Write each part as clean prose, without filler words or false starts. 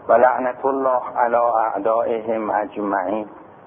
و لعنت الله علی اعدائهم اجمعین.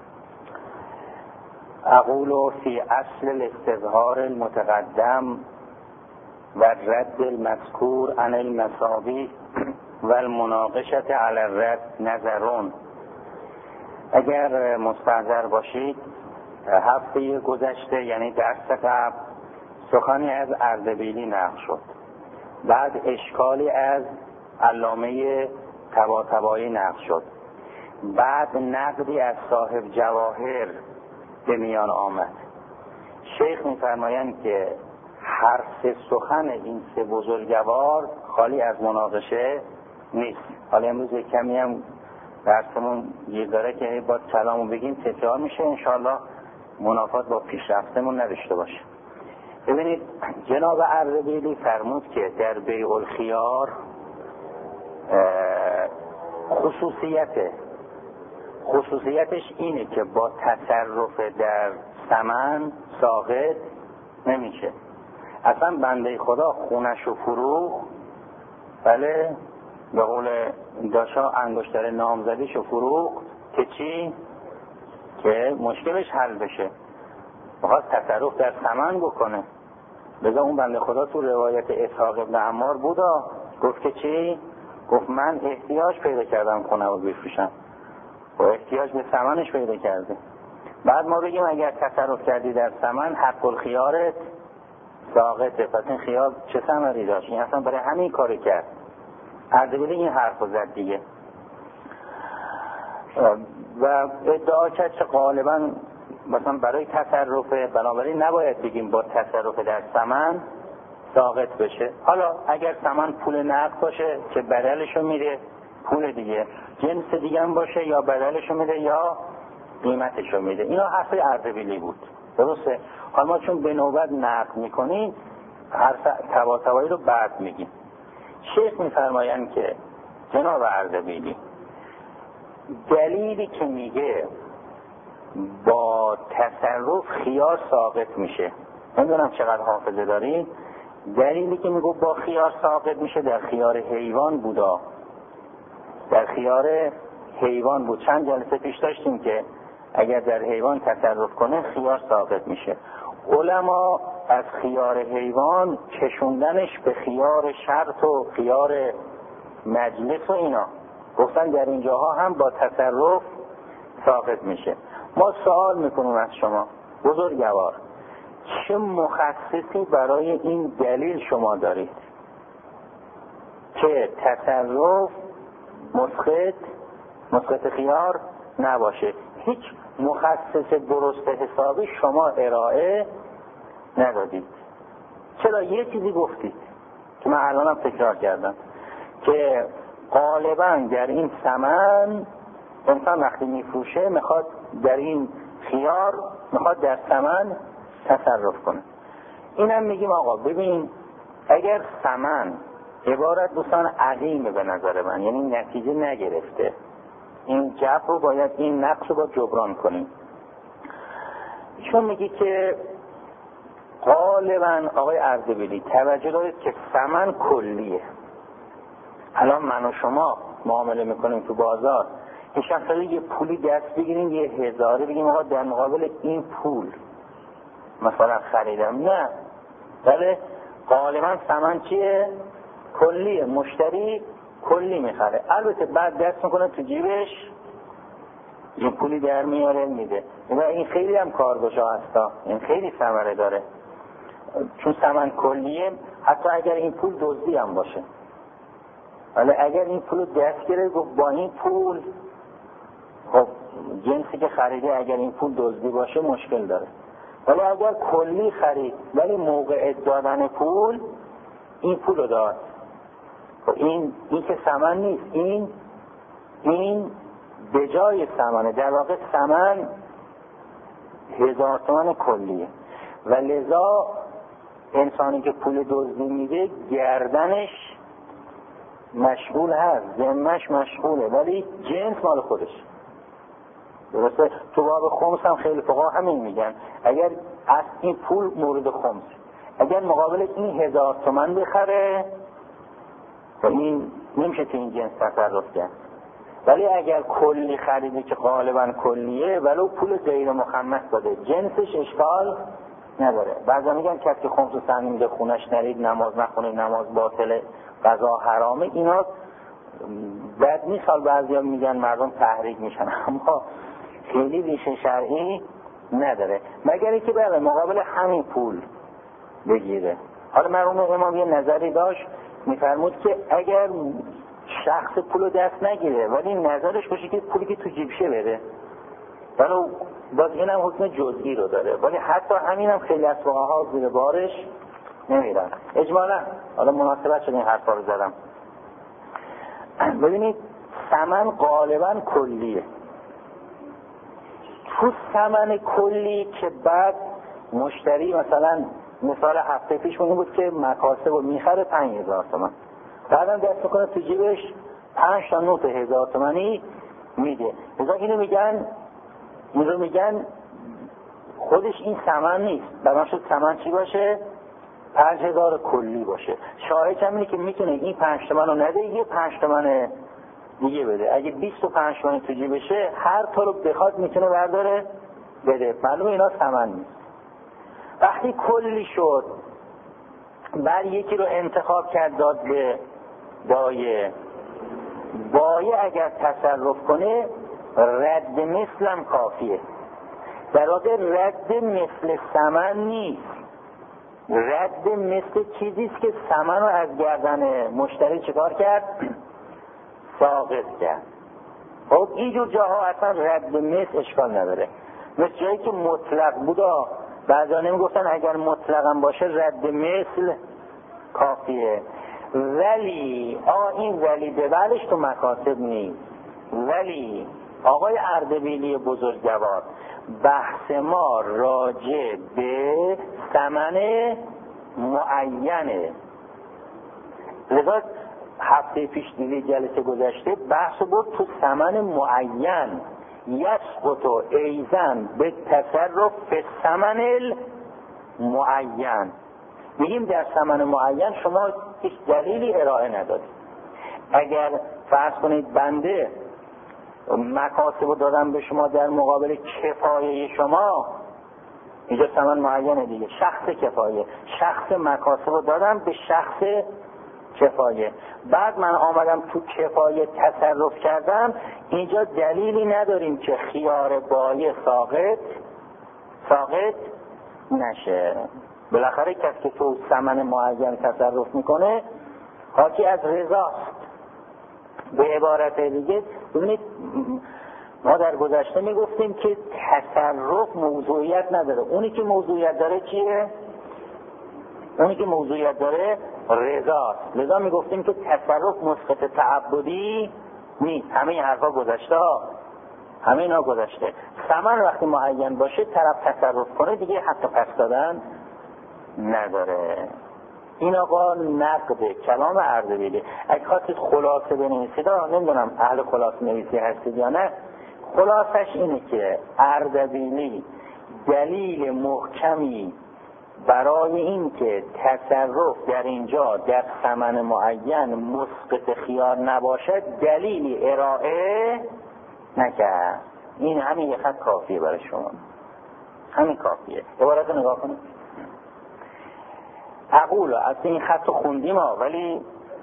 اقول فی اصل الاستظهار المتقدم و رد المذکور عن المصابیح و المناقشة علی الرد نظرون. اگر مستحضر باشید هفته گذشته یعنی درس قبل سخنی از اردبیلی نقل شد، بعد اشکالی از علامه طباطبایی نقل شد، بعد نقدی از صاحب جواهر به میان آمد. شیخ می‌فرمایند که هر سه سخن این سه بزرگوار خالی از مناقشه نیست. حالا امروز کمی هم درسمون یه داره که با سلامو بگیم تکرار میشه، انشاءالله منافات با پیشرفتمون نداشته باشه. ببینید جناب اردبیلی فرمود که در بیع الخیار خصوصیتش اینه که با تصرف در ثمن ساقط نمیشه. اصلا بنده خدا خونش و فروخ، بله به قول داشا انگشتر نامزدیش و فروخ که چی؟ که مشکلش حل بشه، بخواد تصرف در ثمن بکنه. لذا اون بنده خدا تو روایت اسحاق ابن عمار بودا گفت که چی؟ گفت من احتیاج پیدا کردم خونه رو بفروشم و احتیاج به ثمنش پیدا کرده. بعد ما بگیم اگر تصرف کردی در ثمن حق الخیارت ساقطه، پس این خیار چه ثمری داشت؟ این اصلا برای همین کاری کرد. اردبیلی این حرف رو زد دیگه و ادعا کرد که غالبا مثلا برای تصرف، بنابراین نباید بگیم با تصرف در ثمن ساقط بشه. حالا اگر ثمن پول نقد باشه که بدلشو میده پول دیگه، جنس دیگه هم باشه یا بدلشو میده یا قیمتشو میده. اینا حرف اردبیلی بود، درسته؟ حالا ما چون به نوبت نقد میکنیم حرف طباطبایی رو بعد میگیم. شیخ میفرمایند که جناب اردبیلی دلیلی که میگه با تصرف خیار ساقط میشه، نمیدونم چقدر حافظه دارید، دلیلی که میگه با خیار ساقط میشه در خیار حیوان بودا، در خیار حیوان بود. چند جلسه پیش داشتیم که اگر در حیوان تصرف کنه خیار ساقط میشه. علما از خیار حیوان کشوندنش به خیار شرط و خیار مجلس و اینا، گفتن در اینجاها هم با تصرف ساقط میشه. ما سوال میکنیم از شما بزرگوار، چه مخصصی برای این دلیل شما دارید که تصرف مسقط خیار نباشه؟ هیچ مخصص درست حسابی شما ارائه ندادید. چرا؟ یه چیزی گفتید که من الانم تکرار کردم که غالبا در این ثمن انسان وقتی میفروشه میخواد در این خیار میخواد در ثمن تصرف کنه. اینم میگیم آقا ببین اگر ثمن عبارت دوستان عظیمه به نظر من، یعنی نتیجه نگرفته، این جبر رو باید، این نقص رو باید جبران کنیم. چون میگی که غالبا آقای اردبیلی توجه دارید که ثمن کلیه. الان من و شما معامله میکنیم تو بازار، این شخص یه پولی دست بگیریم یه هزاره بگیم آقا در مقابل این پول مثلا خریدم، نه، بله غالبا ثمن چیه؟ کلیه. مشتری کلی میخره، البته بعد دست میکنه تو جیبش یه پولی در میاره میده و این خیلی هم کارگشا هستا، این خیلی ثمره داره چون ثمن کلیه. حتی اگر این پول دزدی هم باشه، ولی اگر این پول دست گرفت گفت با این پول، خب جنسی که خریده اگر این پول دزدی باشه مشکل داره. ولی اگر کلی خرید ولی موقع دادن پول این پول رو داد، خب این که ثمن نیست، این به جای ثمنه، در واقع ثمن 1000 تومان کلیه و لذا انسانی که پول دزدی میده گردنش مشغول هست، ذمه‌اش مشغوله ولی جنس مال خودش. درسته؟ تو باب خمس هم خیلی فقها همین میگن، اگر از این پول مورد خمس، اگر مقابل این 1000 تومان بخره و این نمیشه تو این جنس تصرف کرد. ولی اگر کلی خریده که غالبا کلیه ولو پول غیر مخمس داده جنسش اشکال نداره. بعضا میگن کسی که خمس و سهمی میده خونش نرید، نماز نخونید، نماز باطله، غذا حرامه، اینا بد نیست. حال بعضیا میگن مردم تحریک میشن، اما خیلی ریشه شرعی نداره، مگر اینکه بله مقابل همین پول بگیره. حالا مرحوم امام یه نظری داشت، میفرمود که اگر شخص پولو دست نگیره ولی نظرش باشه که پولی که تو جیبشه بره، ولو باز اینم حکم جزئی رو داره، ولی حتی همینم خیلی از فقها زیر بارش نمیرن. اجمالا حالا مناسبت شد این حرفا رو زدم. ببینید ثمن غالبا کلیه. تو ثمن کلی که بعد مشتری مثلا مثال هفته پیش اون بود که مکاسب رو میخره 5000 تومان، بعدم دست میکنه تو جیبش 5 تا نوت 1000 تومانی میده. لذا اینو میگن خودش این ثمن نیست، برای شد ثمن چی باشه؟ 5000 کلی باشه. شاهد هم اینه که میتونه این 5 تومن رو نده، یه 5 تومن دیگه بده. اگه 25 تومن تو جیبشه هر تا رو بخواد میتونه برداره بده. معلومه اینا ثمن نیست. وقتی کلی شد بعد یکی رو انتخاب کرد داد به بایه اگر تصرف کنه رد مثلم کافیه. در واقع رد مثل ثمن نیست، رد مثل چیزیست که ثمن رو از گردن مشتری چکار کرد؟ ساقط کرد. خب اینجور جاها اصلا رد مثل اشکال نداره. مثل جایی که مطلق بودا بعضا نمیگفتن اگر مطلقا باشه رد مثل کافیه. ولی این ولی به بعدش تو مکاسب نیست. ولی آقای اردبیلی بزرگوار بحث ما راجع به ثمن معینه. لذا هفته پیش جلسه گذشته بحث بود تو ثمن معین یسقط ایزن به تصرف به ثمن معین. میگیم در ثمن معین شما هیچ دلیلی ارائه ندادید. اگر فرض کنید بنده مکاسب رو دادم به شما در مقابل کفایه شما، اینجا ثمن معینه دیگه، شخص کفایه، شخص مکاسب رو دادم به شخص کفایه، بعد من آمدم تو کفایه تصرف کردم، اینجا دلیلی نداریم که خیار بایع ساقط نشه. بالاخره کسی که تو ثمن معین تصرف میکنه حاکی از رضاست. به عبارت دیگه ببینید ما در گذشته میگفتیم که تصرف موضوعیت نداره. اونی که موضوعیت داره چیه؟ اونی که موضوعیت داره رضاست. لذا میگفتیم که تصرف مسقط تعبدی نیست. همه این حرفا گذشته ها، همه اینا گذشته. ثمن وقتی معین باشه طرف تصرف کنه دیگه حق پس دادن نداره. این آقا نقده کلام اردبیلی. اگه خواستید خلاصه بنویسید، نمیدونم اهل خلاصه نویسی هستید یا نه، خلاصش اینه که اردبیلی دلیل محکمی برای این که تصرف در اینجا در ثمن معین مسقط خیار نباشد دلیلی ارائه نکرد. این همین یه خط کافیه برای شما، همین کافیه. عبارت رو نگاه کنید. اقول از این خط رو خوندیم ولی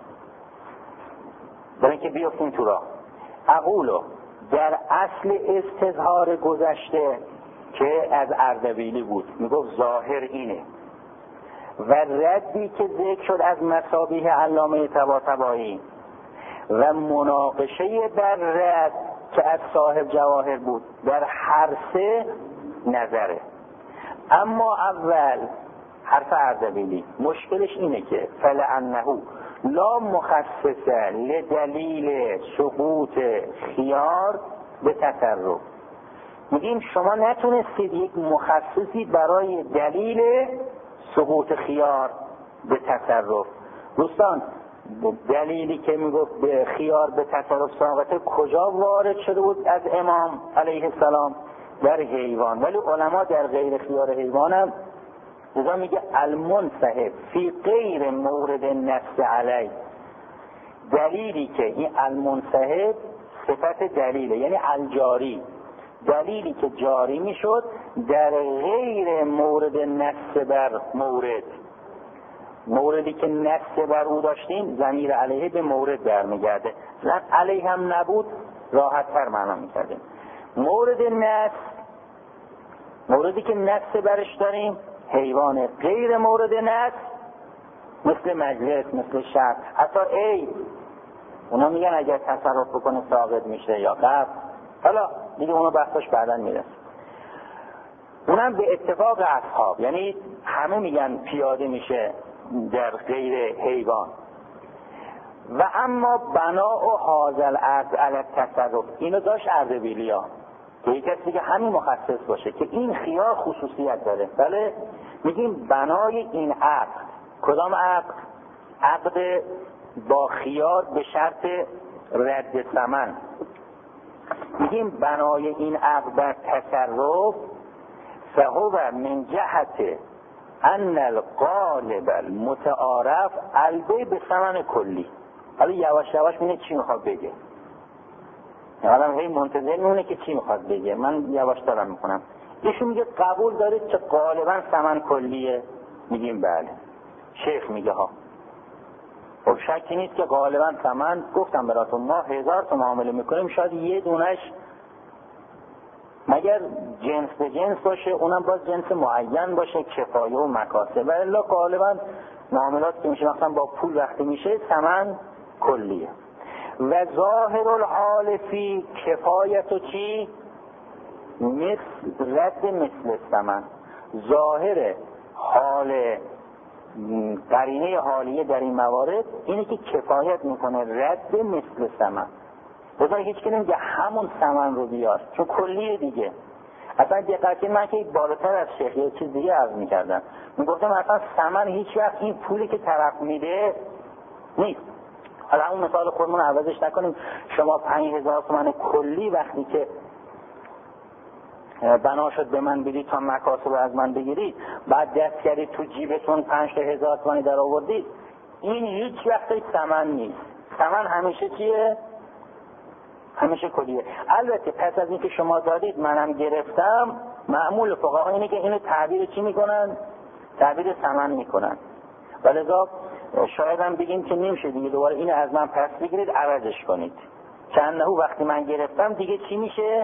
برای اینکه بیافتیم تو راه. اقول در اصل استظهار گذشته که از اردبیلی بود میگفت ظاهر اینه و ردی که ذکر شد از مصابیح علامه طباطبایی و مناقشه در رد که از صاحب جواهر بود در هر سه نظره. اما اول حرف اردبیلی مشکلش اینه که فلعنه لا مخصصه لدلیل سقوط خیار به تصرف. میگیم شما نتونستید یک مخصصی برای دلیل سقوط خیار به تصرف. دوستان دلیلی که میگفت به خیار به تصرف ساقطه کجا وارد شده بود از امام علیه السلام؟ در حیوان. ولی علما در غیر خیار حیوان هم لذا میگه المنصحب فی غیر مورد نص علی. دلیلی که این المنصحب صفت دلیله، یعنی الجاری، دلیلی که جاری میشد در غیر مورد نص بر مورد. موردی که نص بر او داشتیم ضمیر علیه به مورد برمیگرده، لن علیه هم نبود راحت تر معنا میکردیم. مورد نص، موردی که نص برش داریم حیوان. غیر مورد نص مثل مجلس، مثل شرط، حتی عیب، اونا میگن اگر تصرف بکنه ساقط میشه یا قبض. حالا دیگه اونا بحثش بعداً میرسه. اونم به اتفاق اصحاب، یعنی همه میگن پیاده میشه در غیر حیوان. و اما بنا و حاضر عرض علی تصرف، اینو داشت اردبیلیا که یک کسی که همین مخصص باشه که این خیار خصوصیت داره. بله میگیم بنای این عقد، کدام عقد؟ عقد با خیار به شرط رد ثمن. میگیم بنای این عقد در تصرف فهو من جهت ان الغالب المتعارف البیع به ثمن کلی. حالا یواش یواش میینه چی میخواد بگه، آدم هی منتظر میمونه که چی میخواد بگه. من یواش دارم میکنم. ایشون میگه قبول دارید که غالبا ثمن کلیه؟ میگیم بله. شیخ میگه ها خب شکی نیست که غالبا ثمن، گفتم براتون ما 1000 تا معامله میکنیم، شاید یه دونش مگر جنس به جنس باشه، اونم باز جنس معین باشه، کفایه و مکاسب. و الا غالبا معاملات که میشه مثلا با پول وقتی میشه ثمن کلیه. و ظاهر الحال فی کفایت و چی؟ رد مثل ثمن. ظاهر حال قرینه حالیه در این موارد اینه که کفایت میکنه رد مثل ثمن. بذار هیچ که نمیگه همون ثمن رو بیار، چون کلیه دیگه. اصلا دقیقی من که بالاتر از شیخ یه چیز دیگه عرض میکردم، میگفتم اصلا ثمن هیچ وقت این پولی که طرف میده نیست. حالا اون مثال خودمون عوضش نکنیم. شما 5000 تومان کلی وقتی که بنا شد به من بدید تا مکاسب از من بگیرید، بعد دست کردید تو جیبتون 5000 تومان در آوردید، این هیچ وقت ثمن نیست. ثمن همیشه چیه؟ همیشه کلیه. البته پس از اینکه شما دادید منم گرفتم، معمول فقها اینه که اینو تعبیر چی میکنن؟ تعبیر ثمن میکنن. ولذا شاید هم بگیم که نمیشه دیگه دوباره اینو از من پس بگیرید عوضش کنید، چند نهو وقتی من گرفتم دیگه چی میشه؟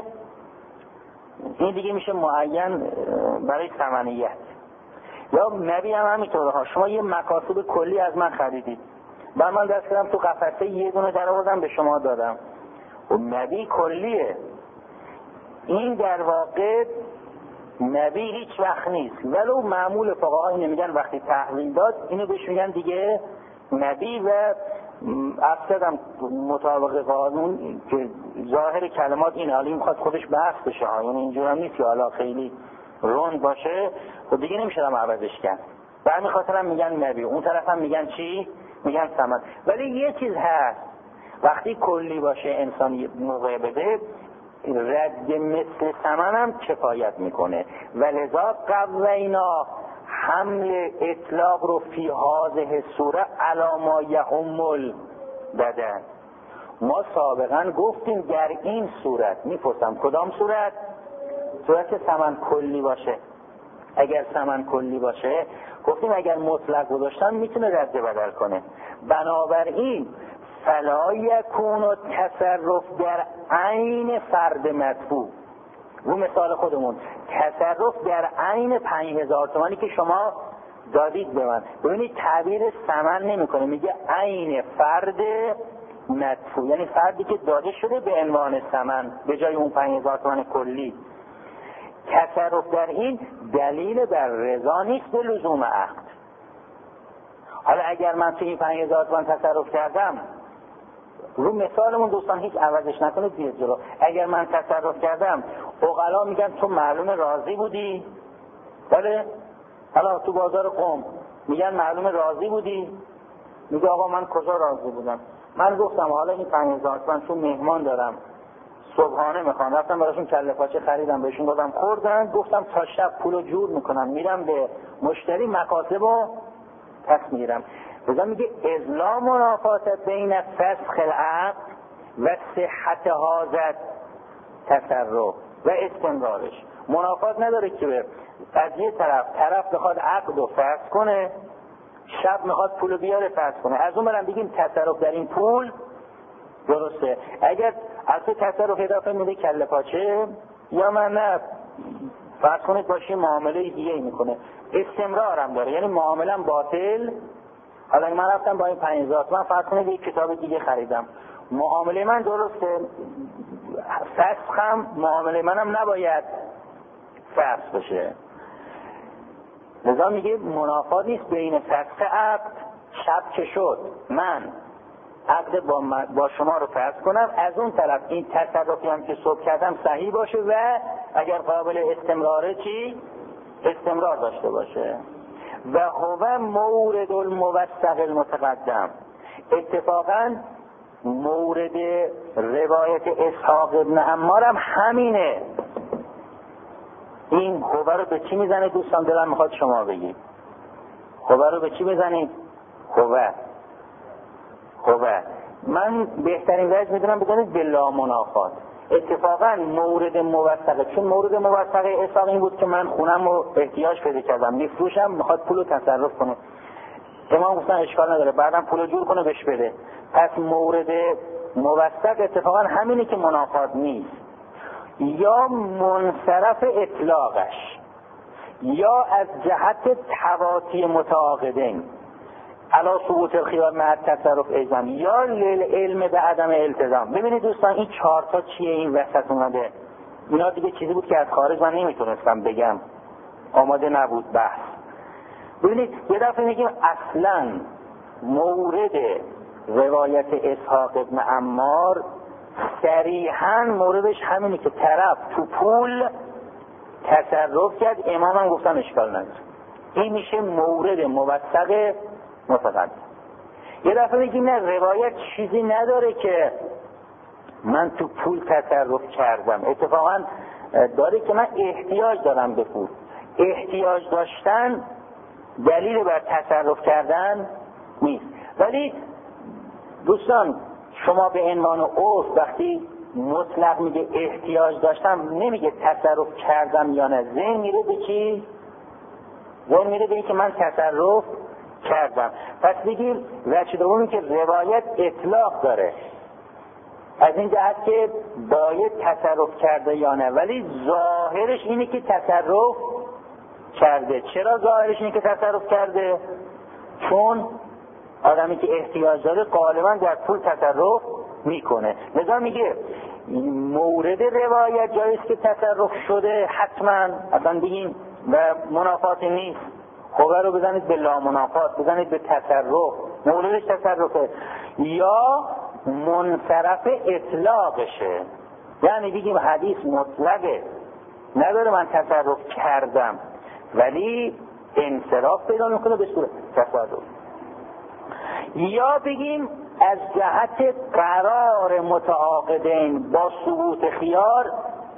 این دیگه میشه معین برای ثمنیت. یا نبی هم همینطوره ها، شما یه مکاسب کلی از من خریدید، بعد من دست کردم تو قفسه یه دونه در آوردم به شما دادم، و نبی کلیه. این در واقع نبی هیچ وقت نیست، ولو معمول فقها اینو میگن وقتی تحویل داد اینو بهش میگن دیگه نبی. و اصلا مطابق قانون که ظاهر کلمات اینه، حالا این میخواد خودش بحث بشه ها، یعنی اینجور هم نیست که حالا خیلی روند باشه خب دیگه نمیشه هم عوضش کرد. به همین خاطر هم میگن نبی، اون طرف هم میگن چی؟ میگن ثمن. ولی یه چیز هست، وقتی کلی باشه انسان موقع بده رد مثل ثمن هم کفایت میکنه. ولذا قوینا حمل اطلاق رو فی هذه صوره علی ما یهم البدن. ما سابقا گفتیم در این صورت، میپرسم کدام صورت؟ صورت ثمن کلی باشه. اگر ثمن کلی باشه گفتیم اگر مطلق گذاشتن میتونه رد بدل کنه. بنابراین فلا یکون تصرف در عین فرد مدفوع. رو مثال خودمون تصرف در عین 5000 تومانی که شما دادید به من، ببینید تعبیر ثمن نمیکنه، میگه عین فرد مدفوع، یعنی فردی که داده شده به عنوان ثمن به جای اون 5000 تومان کلی. تصرف در این دلیل بر رضا نیست به لزوم عقد. حالا اگر من توی این 5000 تومان تصرف کردم، رو مثالمون دوستان هیچ عوضش نکنید بیاد جلو، اگر من تصرف کردم عقلا میگن تو معلوم راضی بودی؟ بله؟ حالا تو بازار قم میگن معلوم راضی بودی؟ میگه آقا من کجا راضی بودم؟ من گفتم حالا این 5000 تومان چون مهمان دارم صبحانه میخوام، رفتم براشون کله پاچه خریدم بهشون دادم خوردن، گفتم تا شب پولو جور میکنم میرم به مشتری مکاسبو پس میگیرم. بذار میگه ازلا منافات بین فسخ العقد و صحت حاضر تصرف و استمرارش. منافات نداره که از یه طرف بخواد عقد و فسخ کنه، شب میخواد پول بیاره فسخ کنه، از اون برم بگیم تصرف در این پول درسته. اگر از تو تصرف اضافه میده کله پاچه، یا من نه فرض کنید باشی معامله دیگه میکنه، استمرار هم داره، یعنی معامله باطل. حالا من رفتم با این 5000 تومان فرض کنید یک کتاب دیگه خریدم، معامله من درسته، فسخم معامله منم نباید فسخ بشه. لذا میگه منافات نیست بین فسخ عقد، شب که شد من عقد با شما رو فسخ کنم، از اون طرف این تصرفی هم که صبح کردم صحیح باشه و اگر قابل استمراره چی؟ استمرار داشته باشه. و هو مورد الموثق المتقدم. اتفاقا مورد روایت اسحاق ابن عمار هم همینه. این هو رو به چی میزنه دوستان؟ دلم میخواد شما بگید هو رو به چی میزنید؟ هو من بهترین وجه میدونم بزنید بلا منافات. اتفاقا مورد موثقه، چون مورد موثقه اسحاق این بود که من خونم رو احتیاج پیدا کردم میفروشم، میخواد پول رو تصرف کنه، امام گفتن اشکال نداره بعدم پول رو جور کنه بهش بده. پس مورد موثق اتفاقا همینه که منافات نیست، یا منصرف اطلاقش، یا از جهت تواطی متعاقدین علا ثبوت الخیار مع تصرف ایضا، یا علم به عدم التزام. ببینید دوستان این 4 تا چیه این وسط اومده؟ اینا دیگه چیزی بود که از خارج من نمیتونستم بگم، آماده نبود بحث. ببینید یه دفعه میگیم اصلا مورد روایت اسحاق ابن عمار صریحاً موردش همینه که طرف تو پول تصرف کرد، امام هم گفتن اشکال نداره. این میشه مورد موثق متقدم. یه دفعه بگیم نه روایت چیزی نداره که من تو پول تصرف کردم، اتفاقا داره که من احتیاج دارم به پول. احتیاج داشتن دلیل بر تصرف کردن نیست. ولی دوستان شما به عنوان عرف وقتی مطلق میگه احتیاج داشتم نمیگه تصرف کردم یا نه، ذهن میره به چی؟ ذهن میره به این که من تصرف کردم. پس بگیم وجه دومی که روایت اطلاق داره از این جهت که باید تصرف کرده یا نه، ولی ظاهرش اینه که تصرف کرده. چرا ظاهرش اینه که تصرف کرده؟ چون آدمی که احتیاج داره غالبا در پول تصرف میکنه. لذا میگه مورد روایت جاییست که تصرف شده حتما اصلا بگیم و منافات نیست. خوبه رو بزنید به لا منافات، بزنید به تصرف، موردش تصرفه، یا منصرف اطلاقشه. یعنی بگیم حدیث مطلقه، نداره من تصرف کردم ولی انصراف پیدا میکنه به صورت تصرف. یا بگیم از جهت قرار متعاقدین با ثبوت خیار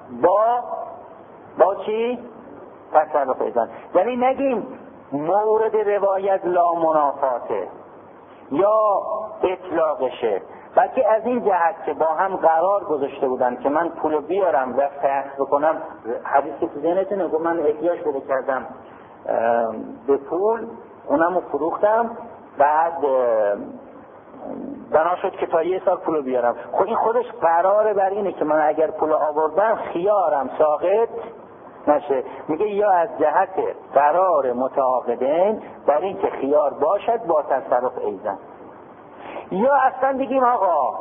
با چی؟ تصرف ایضا. یعنی نگیم مورد روایت لا منافاته یا اطلاقشه، بلکه از این جهت که با هم قرار گذاشته بودن که من پولو بیارم و فسخ بکنم. حدیثی تو ذهنتونه گفت من احتیاج پیدا کردم به پول، اونمو فروختم، بعد بنا شد که تا 1 سال پولو بیارم. خب این خودش قراره بر اینه که من اگر پولو آوردم خیارم ساقط نشه. میگه یا از جهت قرار متعاقدین بر این که خیار باشد با تصرف ایضا، یا اصلا بگیم آقا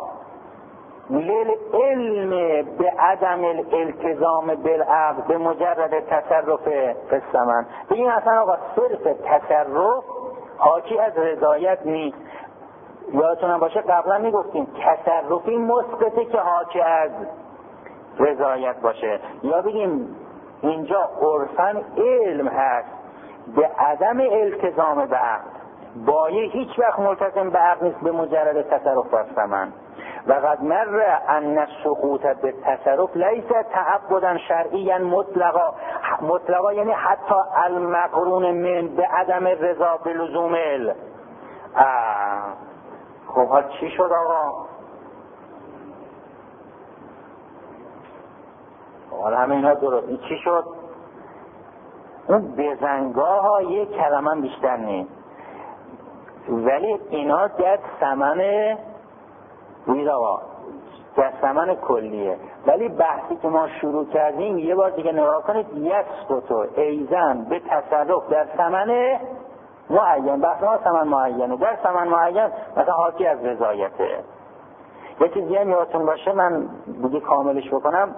علم به عدم الالتزام بالعقد به مجرد تصرف الثمن. بگیم اصلا آقا صرف تصرف حاکی از رضایت نیست. یادتون باشه قبلا میگفتیم تصرفی مسقطه که حاکی از رضایت باشه. یا بگیم اینجا عرفاً علم هست به عدم التزام به عقد، بایه هیچ وقت ملتزم به عقد نیست به مجرد تصرف الثمن. و قد مر ان السقوط بالتصرف لیس تعبدا شرعیا مطلقا یعنی حتی المقرون من به عدم رضا بلزوم خب ها چی شد آقا؟ حالا همه اینا درست. این چی شد؟ اون بزنگاه ها یک کلمه بیشتر نیست، ولی اینا در ثمن ویراوا، در ثمن کلیه. ولی بحثی که ما شروع کردیم یه بار دیگه نگاه کنید، یسقط ایزن به تصرف در ثمن معین. بحث ما ثمن معینه، در ثمن معین مثلا حاکی از رضایته. یه چیزی هم یادتون باشه، من دیگه کاملش بکنم،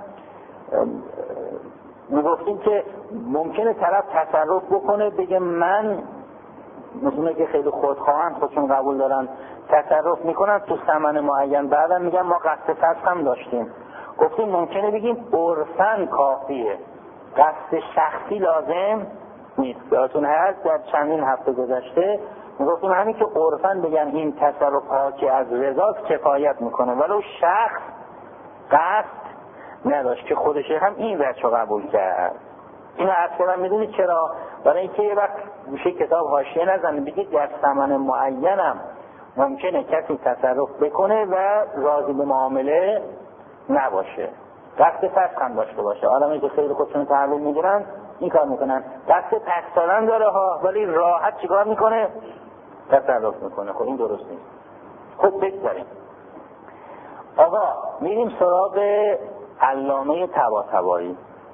میگفتیم که ممکنه طرف تصرف بکنه بگه من، مثلا که خیلی خودخواهن، خودشون قبول دارن، تصرف میکنن تو ثمن معین، بعدم میگن ما قصد فسخ هم داشتیم. گفتیم ممکنه بگیم عرفاً کافیه، قصد شخصی لازم نیست. یادتون هست در چندین هفته گذشته میگفتیم همین که عرفاً بگن این تصرف حاکی از رضا کفایت میکنه، ولو شخص قصد نداشت که خودش هم این وجه رو قبول کرد. اینو اصلا میدونید چرا؟ برای اینکه یه وقت میشه کتاب حاشیه نزنه بگید در ثمن معینم ممکنه کسی تصرف بکنه و راضی به معامله نباشه، قصد فسخ هم داشته باشه. آدمی که خیلی خودشون تحویل میگیرن این کار میکنن، قصد پس دادن داره ها، ولی راحت چیکار میکنه؟ تصرف میکنه. خب این درست نیست. خب بگذاریم آقا، میریم سراغ علامه طباطبایی.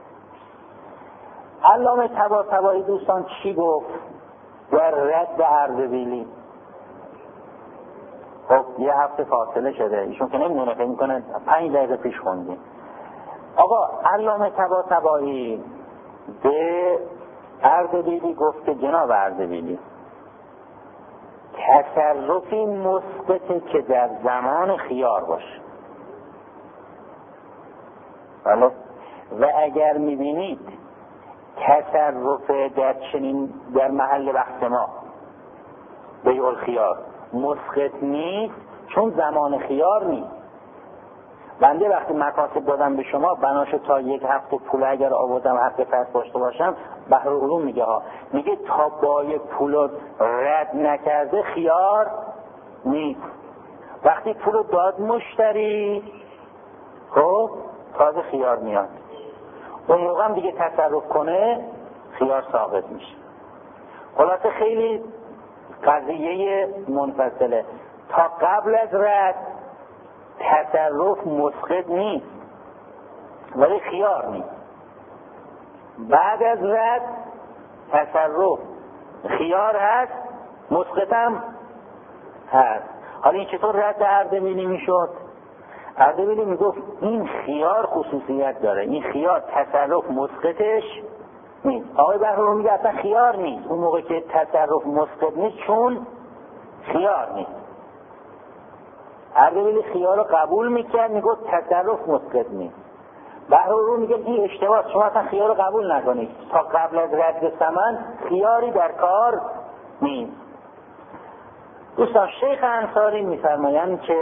علامه طباطبایی دوستان چی گفت در رد اردبیلی؟ خب یه هفته فاصله شده، ایشون که نمیدونه، فکر میکنه 5 دقیقه پیش خوندیم. آقا علامه طباطبایی به اردبیلی گفت که جناب اردبیلی، تصرفی مثبته که در زمان خیار باشه. بله؟ و اگر میبینید تصرف در محل بحث ما بیع الخیار مسقط نیست، چون زمان خیار نیست. بنده وقتی مکاسب دادم به شما بناشه تا 1 هفته پول اگر آوردم حق فسخ داشته باشم، بحرالعلوم میگه ها، میگه تا بای پول رد نکرده خیار نیست. وقتی پول داد مشتری، خب تازه خیار میاد، اون موقع هم دیگه تصرف کنه خیار ساقط میشه. خلاصه خیلی قضیه منفصله. تا قبل از رد تصرف مسقط نیست ولی خیار نیست، بعد از رد تصرف خیار هست، مسقط هم هست. حالا این چطور رد اردبیلی میشد؟ اردبیلی میگفت این خیار خصوصیت داره، این خیار تصرف مسقطش نیست. آقای بحرالعلوم میگه اصلا خیار نیست، اون موقع که تصرف مسقط نیست چون خیار نیست. اردبیلی خیار رو قبول میکرد، میگفت تصرف مسقط نیست. بحرالعلوم میگه این اشتباه، شما اصلا خیار رو قبول نکنید، تا قبل از رد ثمن خیاری در کار نیست. دوستان شیخ انصاری میفرمایند که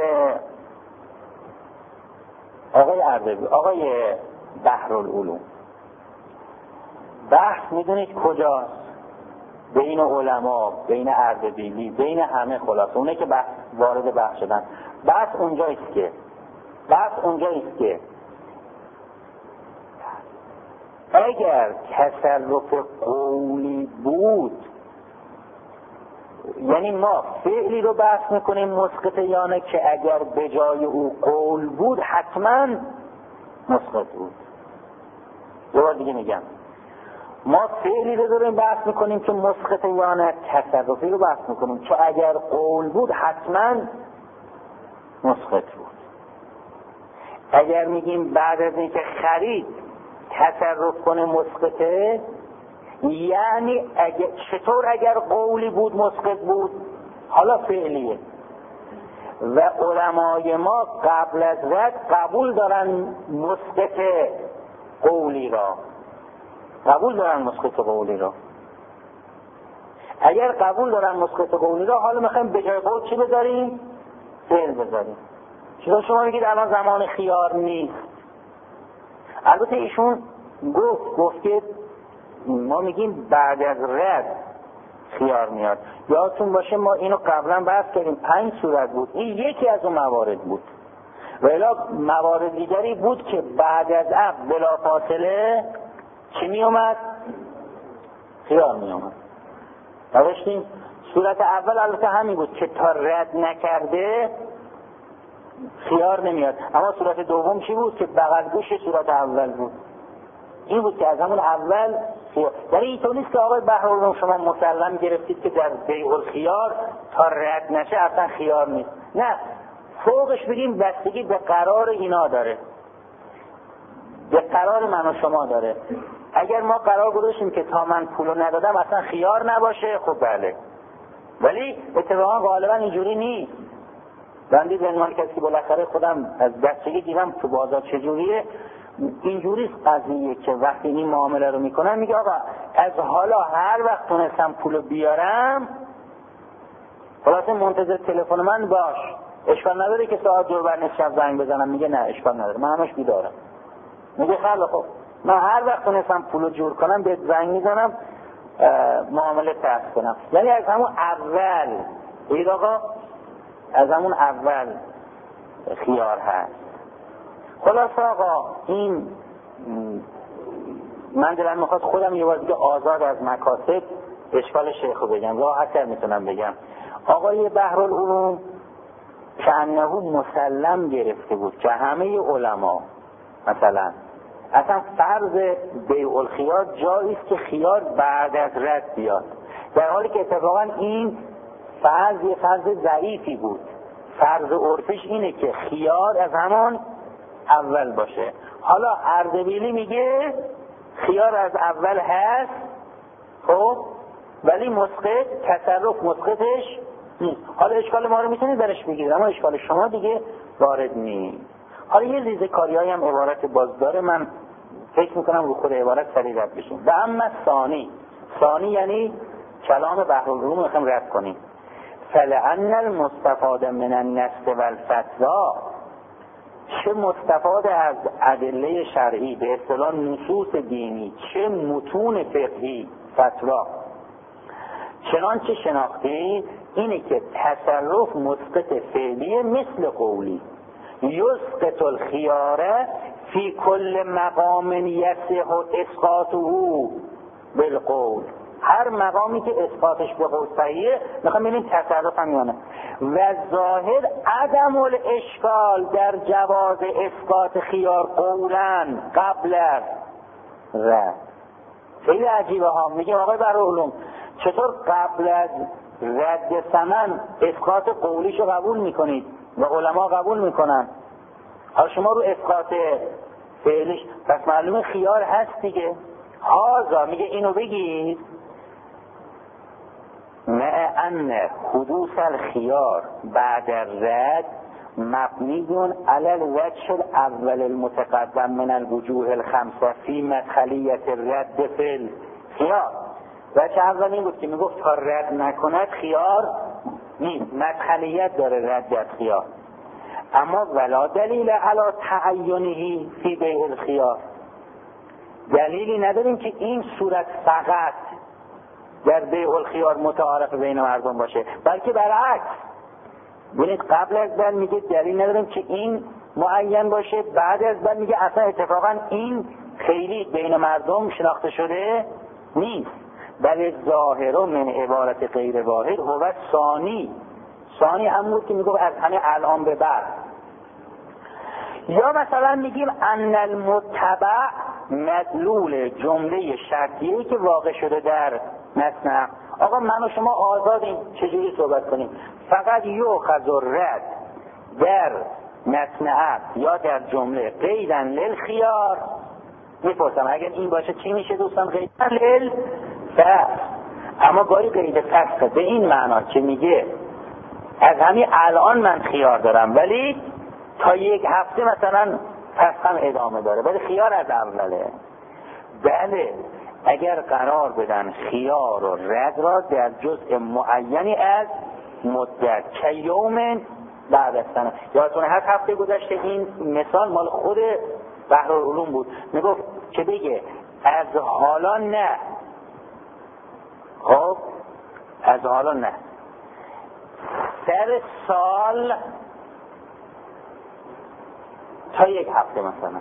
آقای بحرالعلوم، بحث میدونید کجاست؟ بین علما، بین اردبیلی، بین همه. خلاصه اونه که وارد بحث شدن، بحث اونجاییست که اگر تصرف قولی بود، یعنی ما فعلی رو بحث میکنیم مسقط یا نه، که اگر به جای او قول بود حتما مسقط بود. یه بار دیگه میگم، ما فعلی رو داریم بحث میکنیم که مسقط یا نه، تصرفی رو بحث میکنیم که اگر قول بود حتما مسقط بود. اگر میگیم بعد از اینکه خرید تصرف کنه مسقطه، یعنی چطور اگر قولی بود مسقط بود؟ حالا فعلیه. و علمای ما قبل از رد قبول دارن مسقط قولی را، اگر قبول دارن مسقط قولی را، حالا میخوایم به جای قول چی بذاریم؟ فعل بذاریم. چطور شما میگید الان زمان خیار نیست؟ البته ایشون گفت که ما میگیم بعد از رد خیار میاد. یادتون باشه ما اینو قبلا بحث کردیم، 5 صورت بود، این یکی از اون موارد بود. ولی موارد دیگری بود که بعد از عقد بلا فاصله چی می اومد؟ خیار می اومد. نوشتیم صورت اول البته همین بود که تا رد نکرده خیار نمیاد، اما صورت دوم چی بود؟ که بغل گوش صورت اول بود. این بود که از همون اول خیار. یعنی اینطور نیست که آقای بهرالعلوم شما مسلم گرفتید که در بیع الخیار تا رد نشه اصلا خیار نیست. نه، فوقش بگیم بستگی به قرار اینا داره، به قرار من و شما داره. اگر ما قرار گذاشتیم که تا من پولو ندادم اصلا خیار نباشه، خب بله، ولی اتفاقا غالبا اینجوری نیست. بندی به عنوان کسی که بالاخره خودم از بچگی دیدم تو بازار چجوریه، اینجوریست قضیه که وقتی این معامله رو میکنن میگه آقا از حالا هر وقت تونستم پولو بیارم خلاصه منتظر تلفن من باش، اشکال نداره که ساعت 2 بعد نصف شب زنگ بزنم. میگه نه اشکال نداره، من همش بیدارم. میگه خیلی خب من هر وقت تونستم پولو جور کنم بهت زنگ میزنم معامله ترس کنم. یعنی از همون اول بگید آقا از همون اول خیار هست. خلاص آقا این من دلم میخواد خودم یه بار دیگه آزاد از مکاسب اشکال شیخو بگم، راحت‌تر میتونم بگم. آقای بهرالعلوم که انه مسلم گرفته بود که همه علما مثلا اصلا فرض بیع الخیار جاییست که خیار بعد از رد بیاد، در حالی که اتفاقا این فرض یه فرض ضعیفی بود. فرض عرفش اینه که خیار از همان اول باشه. حالا اردبیلی میگه خیار از اول هست، خب ولی مسقط تصرف مسقطش نیست. حالا اشکال ما رو میتونید درش بگیرید، اما اشکال شما دیگه وارد نیست. حالا یه ریزه‌کاری‌هایی هم عبارت باز داره، من فکر میکنم رو خود عبارت سریع رد بشیم. و اما ثانی یعنی کلام بهرالعلوم رو میخوایم رد کنیم. فلأن المستفاد من النص والفتوی، چه مستفاد از ادله شرعی به اصطلاح نصوص دینی، چه متون فقهی فتوا، چنانچه شناخته اینه که تصرف مسقط فعلی مثل قولی یسقط الخیاره فی کل مقام یصح اسقاطه بالقول. هر مقامی که اسقاطش به قول صحیحه میخوام ببینیم تصرف هم میانه. و ظاهر عدم الاشکال در جواز اسقاط خیار قولا قبل از رد. خیلی عجیبه ها. میگه آقای بهرالعلوم چطور قبل از رد ثمن اسقاط قولیشو قبول میکنید و علما قبول میکنن، حالا شما رو اسقاط فعلیش پس معلومه خیار هست دیگه. هازا میگه اینو بگید مع ان حدوث الخيار بعد الرد مبنی علی الوجه الاول المتقدم من الوجوه الخمسه فی مدخلیه الرد فی الخيار. وجه اول این بود که میگفت تا رد نکند خیار نیست، مدخلیت داره رد از خیار. اما ولا دلیل علی تعینه فی بیع الخیار، دلیلی نداریم که این صورت فقط در بیع الخیار متعارف بین مردم باشه، بلکه برعکس. ببینید قبل از بل میگه دلیل نداریم که این معین باشه، بعد از بل میگه اصلا اتفاقا این خیلی بین مردم شناخته شده نیست. بل ظاهر من عبارت غیر واحد هو ثانی هم بود که میگه از همه الان به بعد. یا مثلا میگیم ان المتبع مدلول جمله شرطیه‌ای که واقع شده در متن. آقا من و شما آزادیم چجوری صحبت کنیم، فقط یؤخذ الرد در متن عقد یا در جمله قیدا للخیار. میپرسم اگر این باشه چی میشه دوستان؟ قیدا للفسخ. اما گاهی قید فسخ به این معنا که میگه از همین الان من خیار دارم ولی تا یک هفته مثلا فسخم ادامه داره، ولی خیار از اوله. بله اگر قرار بدن خیار و رد را در جزء معینی از مدت که یوم بعد از سنه. یادتونه هر هفته گذشته این مثال مال خود بهرالعلوم بود، میگفت که بگه از حالا نه، خب از حالا نه، سر سال تا 1 هفته مثلا.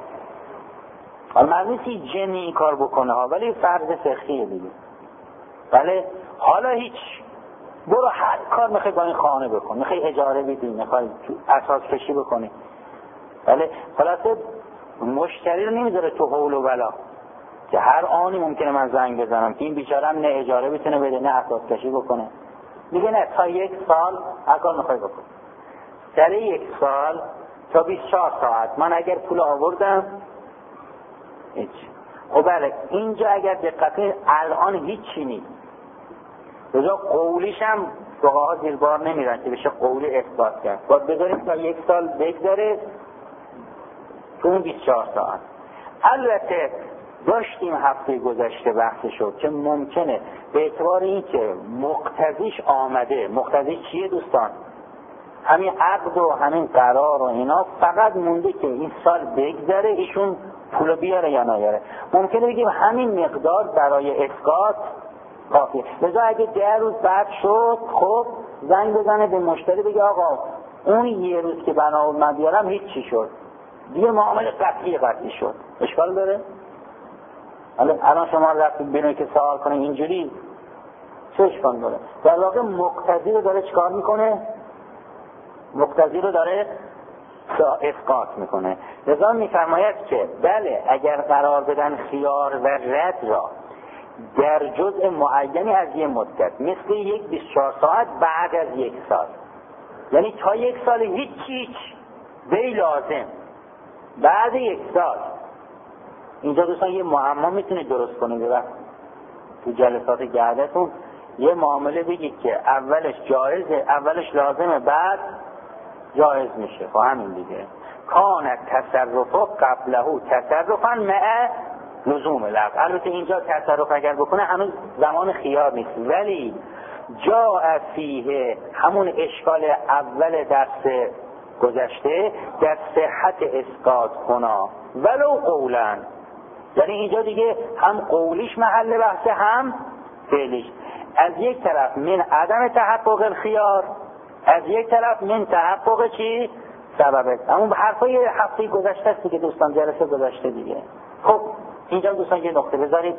حالا من نیستی جنی این کار بکنه ها، ولی فرض فقهیه دیگه. بله حالا هیچ، برو هر کار میخوای با این خانه بکن، میخوای اجاره بدی، میخوای اساس کشی بکنی. بله خلاصه مشتری رو نمیذاره تو حول و بلا که هر آنی ممکنه من زنگ بزنم که این بیچاره هم نه اجاره بتونه بده نه اساس کشی بکنه. میگه نه تا 1 سال هر کار میخوای بکن. در 1 سال تا 24 ساعت من اگر پول آوردم هیچ. خب بله اینجا اگر دقت کنید الان هیچی نیست. رضا قولیش هم فقها زیر بار نمیرن که بشه قولی اثبات کرد. باید بذاریم تا 1 سال بگذره تو اون 24 ساعت. البته داشتیم هفته گذشته بحث شد که ممکنه به اعتبار این که مقتضیش آمده، مقتضی چیه دوستان؟ همین عقد و همین قرار و اینا، فقط مونده که این سال بگذره ایشون پول بیاره یا نیاره. ممکنه بگیم همین مقدار برای اسقاط کافیه. لذا اگه 10 روز بعد شد، خب زنگ بزنه به مشتری بگه آقا اون 1 روز که بنا من بیارم هیچ چی شد، دیگه معامله قطعی شد. اشکال داره؟ الان شما رفتید بیرون که سوال کنه اینجوری چه اشکال داره؟ در واقع مقتضی رو داره چیکار میکنه؟ مقتضی رو داره اسقاط میکنه. لذا میفرماید که بله اگر قرار بدن خیار و رد را در جزء معینی از یه مدت، مثل 24 ساعت بعد از 1 سال، یعنی تا 1 سال هیچ بی لازم، بعد 1 سال اینجا دوستان یه معما میتونید درست کنید و تو جلسات گردتون یه معامله بگید که اولش جایزه، اولش لازمه، بعد جایز میشه. خب همین دیگه. کان تصرف قبله تصرفا مع لزوم لغو. البته اینجا تصرف اگر بکنه هنوز زمان خیار نیست، ولی جاء فیه همون اشکال اول درس گذشته در صحت اسقاط کنا ولو قولا، یعنی اینجا دیگه هم قولیش محل بحثه هم فعلیش. از یک طرف من عدم تحقق الخیار، از یک طرف من تحقق چی؟ سببه. همون حرفای هفته گذشته است دیگه دوستان، جلسه گذشته دیگه. خب اینجا دوستان یه نقطه بذارید.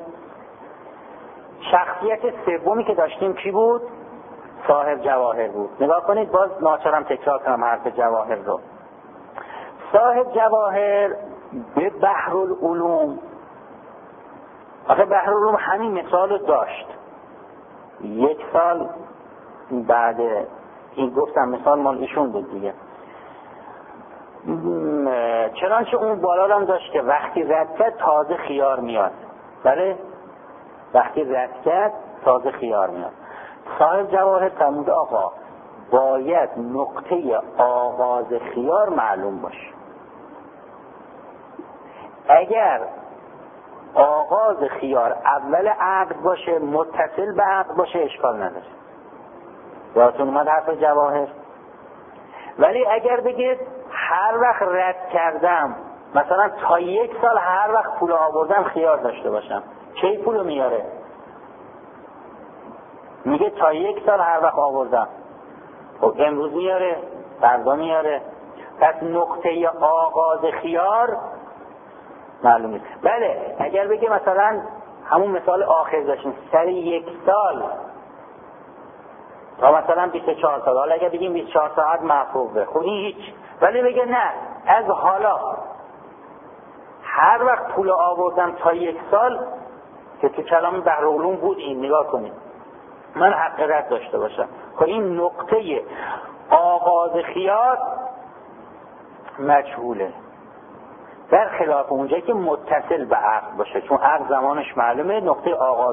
شخصیت سومی که داشتیم کی بود؟ صاحب جواهر بود. نگاه کنید، باز ناچارم تکرار کنم حرف جواهر رو. صاحب جواهر به بحرالعلوم، آخه بحرالعلوم همین مثال رو داشت. 1 سال بعد این گفتم مثال مال ایشون بود دیگه. چنانچه اون بالا هم داشت که وقتی رد کرد تازه خیار میاد. بله وقتی رد کرد تازه خیار میاد. صاحب جواهر فرمود آقا باید نقطه آغاز خیار معلوم باشه. اگر آغاز خیار اول عقد باشه، متصل به عقد باشه، اشکال نداره. یادتون اومد حرف جواهر؟ ولی اگر بگید هر وقت رد کردم، مثلا تا 1 سال هر وقت پول آوردم خیار داشته باشم، کی پولو میاره؟ میگه تا 1 سال هر وقت آوردم. خب امروز میاره، فردا میاره. پس نقطه آغاز خیار معلوم نیست. بله اگر بگه مثلا همون مثال آخر داشتیم سر 1 سال تا مثلا 24 سال، حالا اگر بگیم 24 ساعت محفوظه، خب این هیچ. ولی بگه نه، از حالا هر وقت پول آوردم تا 1 سال، که تو کلام بحرالعلوم بود این، نگاه کنید، من حق رد داشته باشم. خب این نقطه آغاز خیار مجهوله، در خلاف اونجایی که متصل به عقد باشه، چون عقد زمانش معلومه، نقطه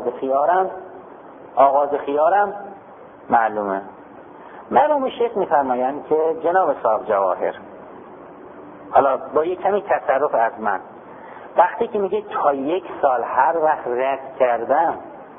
آغاز خیارم معلومه. مرحوم شیخ میفرمایند که جناب صاحب جواهر، حالا با یک کمی تصرف از من، وقتی که میگه تا 1 سال هر وقت رد کردم،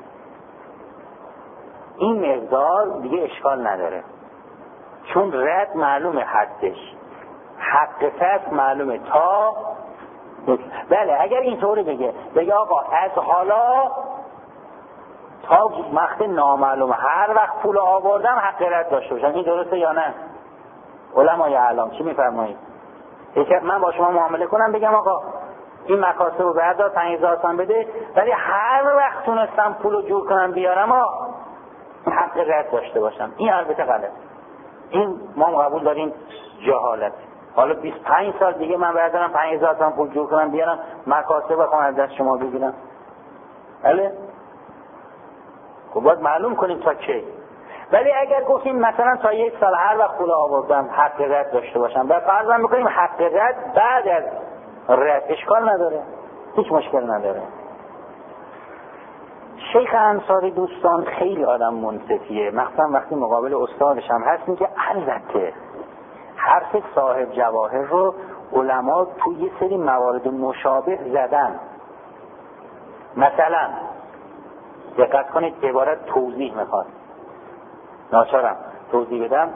این مقدار دیگه اشکال نداره، چون رد معلومه حدش، حق فصل معلومه تا. بله اگر اینطوری بگه آقا از حالا تا وقت نامعلوم هر وقت پول آوردم حق رد داشته باشم، این درسته یا نه؟ علمای اعلام چی میفرمایید؟ من با شما معامله کنم بگم آقا این مکاسب رو بردار 5000 تومان بده، ولی هر وقت تونستم پولو جور کنم بیارم حق رد داشته باشم. این البته غلط. این ما قبول داریم جهالت. حالا 25 سال دیگه من بردارم 5000 تومان پول جور کنم بیارم مکاسب بخوام از دست شما بگیرم. بله؟ خب باید معلوم کنیم تا کی. ولی اگر گفتیم مثلا تا 1 سال هر وقت پول آوردم حق رد داشته باشم، بعد فرضاً می‌کنیم حق رد بعد از رد، اشکال نداره، هیچ مشکل نداره. شیخ انصاری دوستان خیلی آدم منصفیه، مخصوصا وقتی مقابل استادش هم هست، میگه البته حرف صاحب جواهر رو علما تو یه سری موارد مشابه زدن. مثلا دقت کنید عبارت توضیح میخواد، ناچارم توضیح بدم.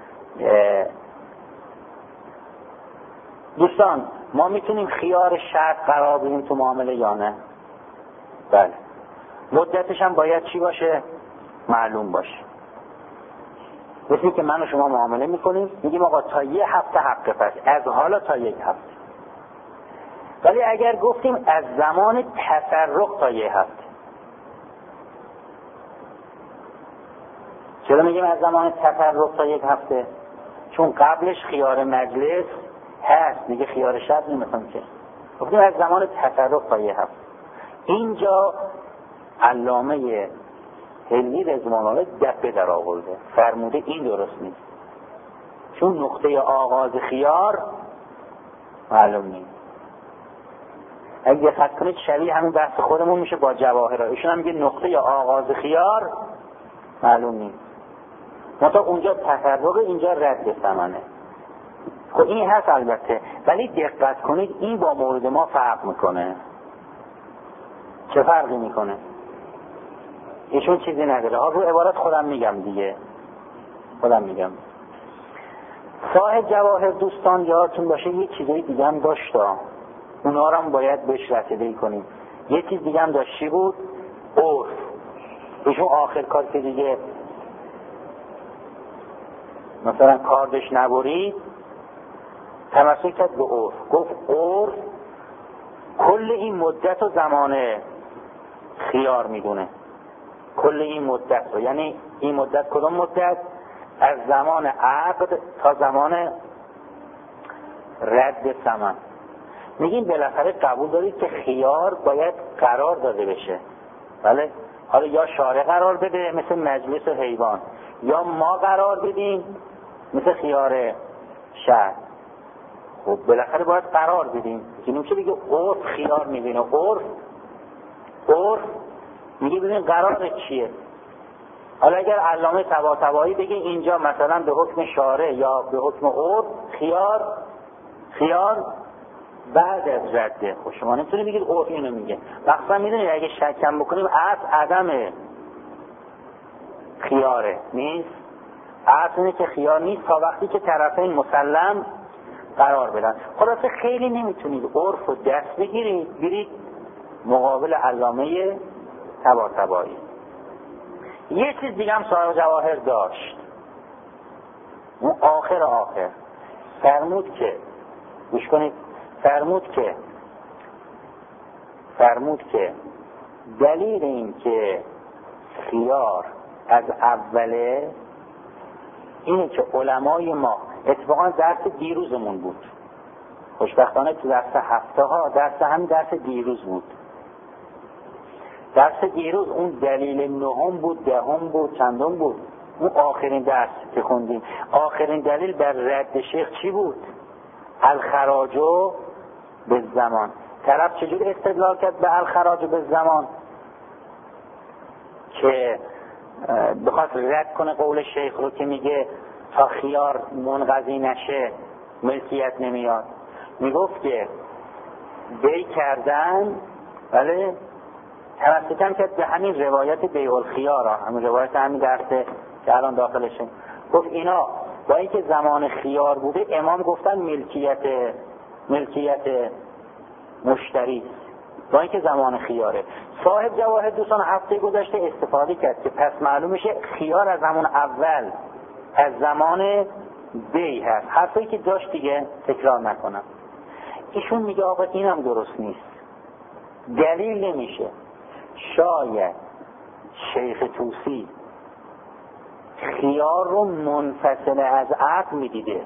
دوستان ما میتونیم خیار شرط قرار بدیم تو معامله یا نه؟ بله. مدتش هم باید چی باشه؟ معلوم باشه. مثل که من و شما معامله میکنیم میگیم آقا تا 1 هفته حق پس، از حالا تا 1 هفته. ولی اگر گفتیم از زمان تفرق تا 1 هفته، چرا میگیم از زمان تفرق تا 1 هفته؟ چون قبلش خیار مجلس هست، دیگه خیار شب نمیخوام که. گفتیم از زمان تفرق تا 1 هفته. اینجا علامه حلمی رضوان الله دقه در آورده، فرموده این درست نیست، چون نقطه آغاز خیار معلوم نیست. اگه دقت کنید شبیه همین بحث خودمون میشه با جواهرات. ایشون هم میگه نقطه آغاز خیار معلوم نیست، منتها اونجا تفرق، اینجا رد ثمنه. خب این هست البته، ولی دقت کنید این با مورد ما فرق میکنه. چه فرقی میکنه؟ ایشون چیزی نداره. ها رو عبارت خودم میگم دیگه، خودم میگم. صاحب جواهر دوستان یادتون باشه یه چیزایی دیگه هم داشت، اونا رو هم باید بهش رسیدگی کنیم. یه چیز دیگه هم داشت، چی بود؟ عرف. ایشون آخر کار که دیگه مثلا کاردش نبرید تمسک کرد به عرف، گفت عرف کل این مدت و زمان خیار میدونه، کل این مدت رو، یعنی این مدت کدوم مدت؟ از زمان عقد تا زمان رد ثمن. میگیم بالاخره قبول دارید که خیار باید قرار داده بشه، بله؟ حالا یا شارع قرار بده مثل مجلس و حیوان، یا ما قرار بدیم مثل خیار شهر. خب بالاخره باید قرار بدیم، که نمیشه بگه عرف خیار میبینه. عرف میگه ببین قرار چیه. حالا اگر علامه طباطبایی بگه اینجا مثلا به حکم شارع یا به حکم عرف خیار بعد از رده، خب شما نمیتونید بگید عرف اینو میگه. مخصوصا میدونید اگه شکم بکنیم اصل عدم خیاره نیست، اصل اینه که خیار نیست تا وقتی که طرفین مسلم قرار بدن. خلاصه خیلی نمیتونید عرف رو دست بگیرید برید مقابل علامه طباطبایی. یه چیز دیگه هم صاحب جواهر داشت، اون آخر فرمود که گوش کنید، فرمود که دلیل این که خیار از اوله اینه که علمای ما، اتفاقا درس دیروزمون بود، خوشبختانه تو درس هفته ها درس دیروز بود. درس دیروز اون دلیل 9 بود، 10 بود، چندم بود؟ اون آخرین درس که خوندیم. آخرین دلیل بر رد شیخ چی بود؟ الخراجو به زمان. طرف چجور استدلال کرد به الخراجو به زمان؟ که بخواد رد کنه قول شیخ رو که میگه تا خیار منقضی نشه ملکیت نمیاد. میگفت که بی کردن، ولی توسطم کرد به همین روایت بیع الخیار، همین روایت همین درسه که الان داخلشه. گفت اینا با اینکه زمان خیار بوده امام گفتن ملکیت مشتری، با اینکه زمان خیاره. صاحب جواهر دوستان هفته گذشته استفاده کرد که پس معلوم میشه خیار از همون اول، از زمان بی هست. حرفایی که داشت دیگه تکرار نکنم. ایشون میگه آقا اینم درست نیست، دلیل نمیشه. شاید شیخ طوسی خیار رو منفصل از عقل میدیده،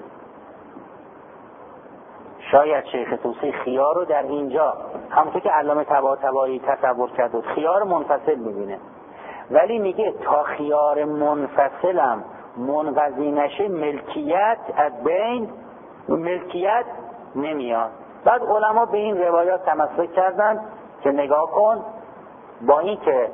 شاید شیخ طوسی خیار رو در اینجا همونطور که علامه طباطبایی تصور کرده خیار منفصل میبینه، ولی میگه تا خیار منفصلم منقضی نشه ملکیت از بین ملکیت نمیاد. بعد علما به این روایات تمسک کردن که نگاه کن، با این که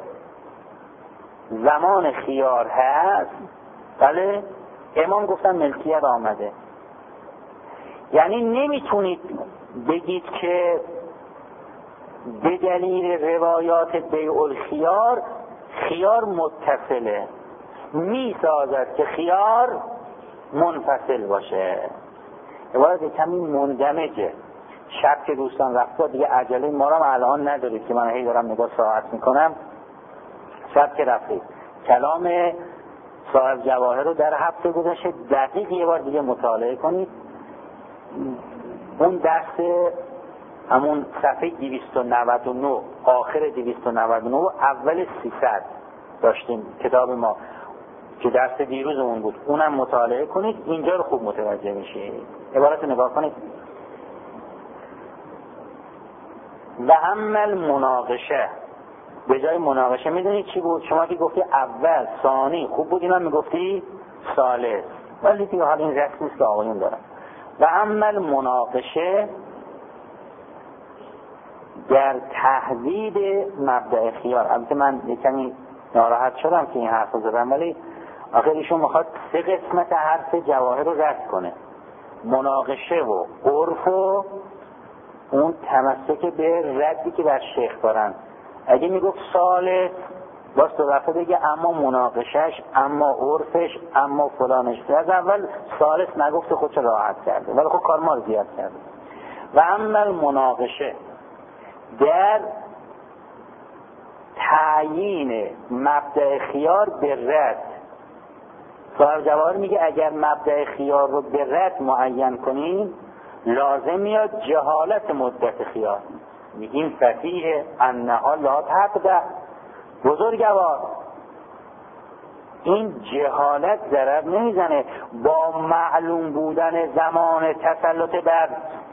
زمان خیار هست بله امام گفتن ملکیت آمده، یعنی نمیتونید بگید که به دلیل روایات بیع الخیار خیار متصله، میسازد که خیار منفصل باشه. عبارت کمی مندمجه. شب که دوستان رفتا دیگه عجله ما را الان ندارید که من هی دارم نگاه ساعت میکنم. شب که رفتید کلام صاحب جواهر رو در هفته گذشته دقیق یه بار دیگه مطالعه کنید. اون درس همون صفحه 299 آخر 299 اول 300 داشتیم کتاب ما که درس دیروزمون بود، اونم مطالعه کنید، اینجا رو خوب متوجه میشید. عبارت نگاه کنید. و عمل مناقشه، به جای مناقشه میدونید چی بود؟ شما که گفتی اول ثانی خوب بود، اینا میگفتی ثالث، ولی دیگه حال این رسم نیست که آقایون دارن. و عمل مناقشه در تهدید مبدأ خیار. البته من یکمی ناراحت شدم که این حرف رو زدم، ولی آخر ایشون میخواد 3 قسمت حرف جواهر رو رد کنه، مناقشه و عرف و اون تمسک به ردی که بر شیخ دارن. اگه میگفت ثالث باز تو دفعه بگه اما مناقشش، اما عرفش، اما فلانش. از اول ثالث نگفت، خودش راحت کرده، ولی خب کار ما رو زیاد کرده. و عمل مناقشه در تعیین مبدأ خیار به رد. صاحب جواهر میگه اگر مبدأ خیار رو به رد معین کنیم لازم میاد جهالت مدت خیار. میگیم فقیه انها لا تقدح، بزرگوار این جهالت ضرر نمیزنه با معلوم بودن زمان تسلط بر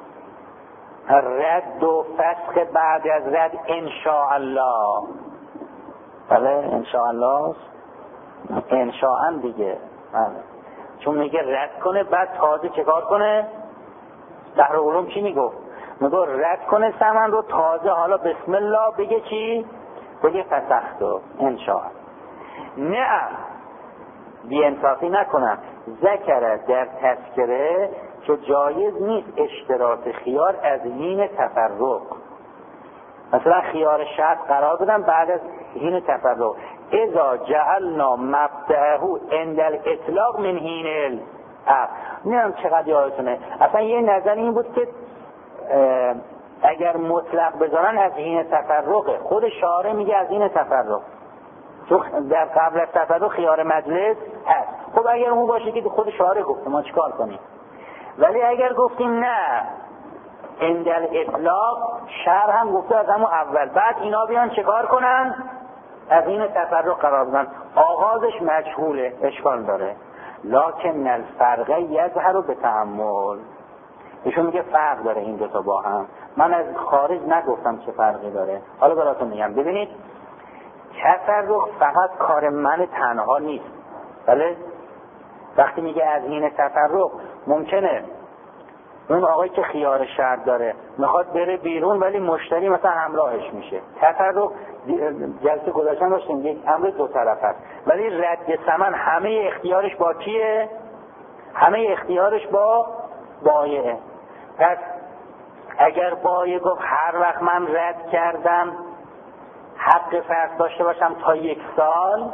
رد و فسخ بعد از رد انشاءالله. بله انشاءالله انشاءاً دیگه، چون میگه رد کنه بعد تازه چکار کنه. بحر علوم چی میگفت؟ میگو رد کنه ثمن رو تازه حالا بسم الله بگه چی؟ بگه فسختو انشاء. نه بی انصافی نکنم، ذکر در تذکره که جایز نیست اشتراط خیار از حین تفرق. مثلا خیار شرط قرار بدن بعد از حین تفرق، اذا جعلنا مبدأه عند الاطلاق من حین العقد. نمیدونم چقدر یادتونه، اصلا یه نظر این بود که اگر مطلق بذارن از حین تفرقه. خود شارع میگه از حین تفرق، چون در قبل از تفرق خیار مجلس هست. خب اگر اون باشه که خود شارع گفته ما چیکار کنیم؟ ولی اگر گفتیم نه عند الاطلاق، شرع هم گفته از همون اول، بعد اینا بیان چیکار کنن؟ از حین تفرق قرار بدن. آغازش مجهوله، اشکال داره. لکن الفرق یظهر به تأمل. ایشون میگه فرق داره این دوتا با هم. من از خارج نگفتم چه فرقی داره، حالا براتون میگم. ببینید تفرق فقط کار من تنها نیست. بله وقتی میگه از حین تفرق، ممکنه اون آقایی که خیار شرط داره میخواد بره بیرون ولی مشتری مثلا همراهش میشه. تفرق جلسه گذاشتن داشتیم یک امر دو طرف است، ولی رد ثمن همه اختیارش با کیه؟ همه اختیارش با بایعه. پس اگر بایع گفت هر وقت من رد کردم حق فرض داشته باشم تا 1 سال،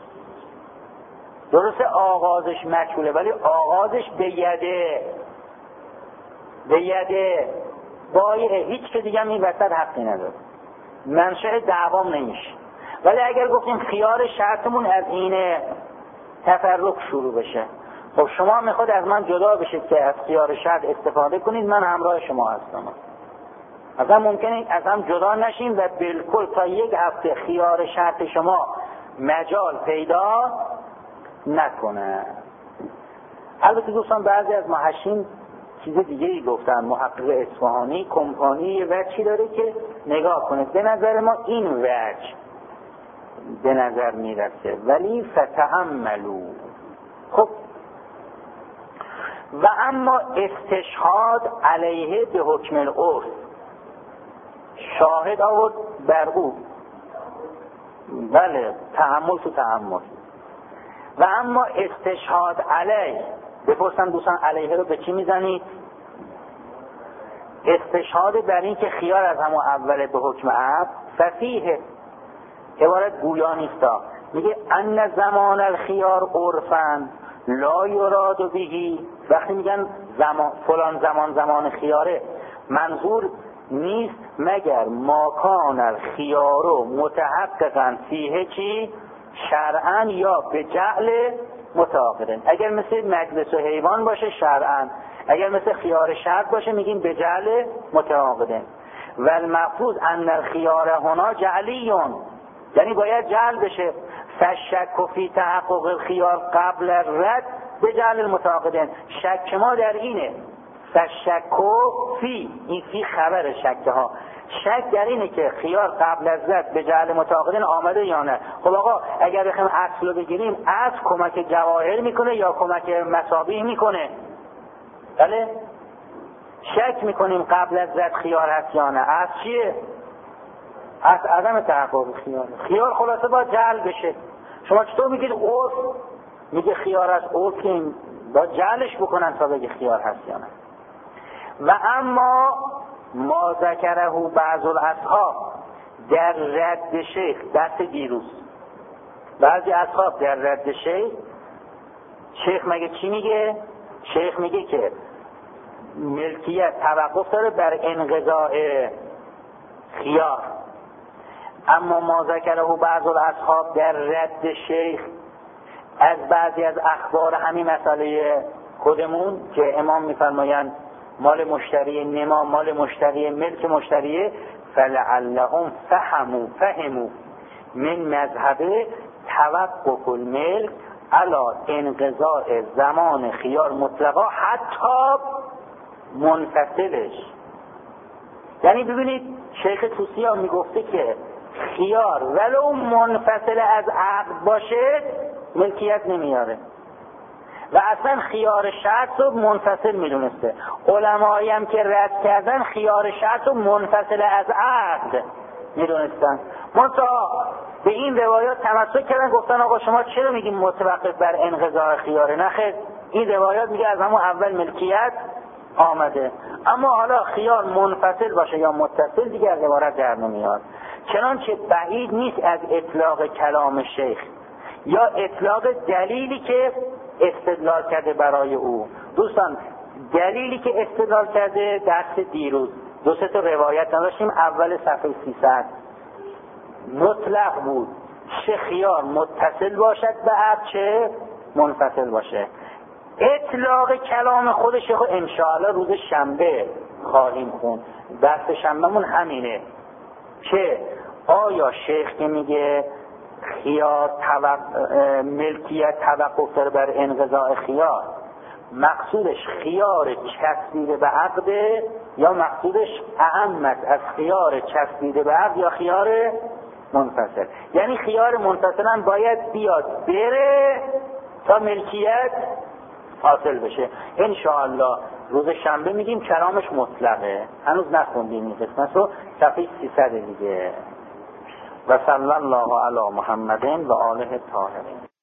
درسته آغازش مجهوله ولی آغازش به یده بایعه، هیچ که دیگه این وسط حقی نداره، منشأ دعوام نمیشه. ولی اگر گفتیم خیار شرطمون از این تفرق شروع بشه، خب شما میخواد از من جدا بشید که از خیار شرط استفاده کنید، من همراه شما هستم. اصلا ممکنه از هم جدا نشیم و بالکل تا یک هفته خیار شرط شما مجال پیدا نکنه. البته دوستان بعضی از محشین چیز دیگه ای گفتن. محقق اصفهانی کمپانی وجهی داره که نگاه کنه، به نظر ما این وجه به نظر میرسه، ولی فتأملوا. خب و اما استشهاد علیه به حکم العرف، شاهد آورد بر او، بله تحمل تو تحمل. و اما استشهاد علیه، بپرسن دوستان علیه رو به چی میزنید؟ استشهاد بر این که خیار از همون اوله به حکم عبد ففیه، عبارت گویا نیستا، میگه ان زمان الخیار عرفن لا یراد بهی. وقتی میگن فلان زمان خیاره، منظور نیست مگر ما کان الخیار متحققا فیه چی؟ شرعن یا به جعل متعاقدن. اگر مثل مجلس و حیوان باشه شرعن، اگر مثل خیار شرط باشه میگیم به جعل متعاقدن. و المفروض ان الخیار هنا جعلیون، یعنی باید جعل بشه. فشک فی تحقق الخیار قبل الرد به جعل المتعاقدن. شک ما در اینه، فشک فی، این فی خبر شک ها، شک در اینه که خیار قبل از رد به جعل متعاقدن آمده یا نه. خب آقا اگر بخوایم اصل رو بگیریم، اصل کمک جواهر میکنه یا کمک مصابیح میکنه؟ بله شک میکنیم قبل از رد خیار هست یا نه. اصل چیه؟ از عدم تحقق خیار. خیار خلاصه باید جعل بشه. شما چطور میگید عرف میگه خیار از عرف که باید جعلش بکنن تا بگه خیار هست یا نه. و اما ما ذکره بعض الاصحاب در رد شیخ، دست دیروز بعضی اصحاب در رد شیخ مگه چی میگه؟ شیخ میگه که ملکیت توقف داره بر انقضاء خیار. اما ما ذکره بعض الاصحاب در رد شیخ از بعضی از اخبار همین مسئله خودمون که امام میفرمایند مال مشتری نما، مال مشتری ملک مشتریه، فلعلهم فهموا من مذهب توقف الملک علی انقضاء زمان خیار مطلقا حتی منفصلش. یعنی ببینید شیخ طوسی ها میگفته که خیار ولو منفصل از عقد باشه ملکیت نمیاره و اصلا خیار شرط رو منفصل میدونسته. علمایی هم که رد کردن خیار شرط رو منفصل از عقد میدونستن، منتها به این روایات تمسک کردن، گفتن آقا شما چرا میگیم متوقف بر انقضاء خیاره؟ نخیر، این روایات میگه از همون اول ملکیت آمده. اما حالا خیار منفصل باشه یا متصل دیگه از عبارت در نمیاد. چنانچه بعید نیست از اطلاق کلام شیخ یا اطلاق دلیلی که استدلال کرده برای او. دوستان دلیلی که استدلال کرده درس دیروز دو سه تا روایت نداشتیم، اول صفحه 300 مطلق بود، چه خیار متصل باشد به عقد چه منفصل باشه. اطلاق کلام خود شیخ انشاءالله روز شنبه خواهیم خون، درس شنبهمون همینه که آیا شیخ که میگه خیار ملکیت توقف داره بر انقضاء خیار، مقصودش خیار چسبیده به عقد یا مقصودش اعمت از خیار چسبیده به عقد یا خیار منفصل؟ یعنی خیار منفصل هم باید بیاد بره تا ملکیت حاصل بشه. انشاءالله روز شنبه میگیم کلامش مطلقه، هنوز نخوندیم این قسمت رو، صفحه 300 دیگه. و صلی الله علی محمد و آله الطاهرین.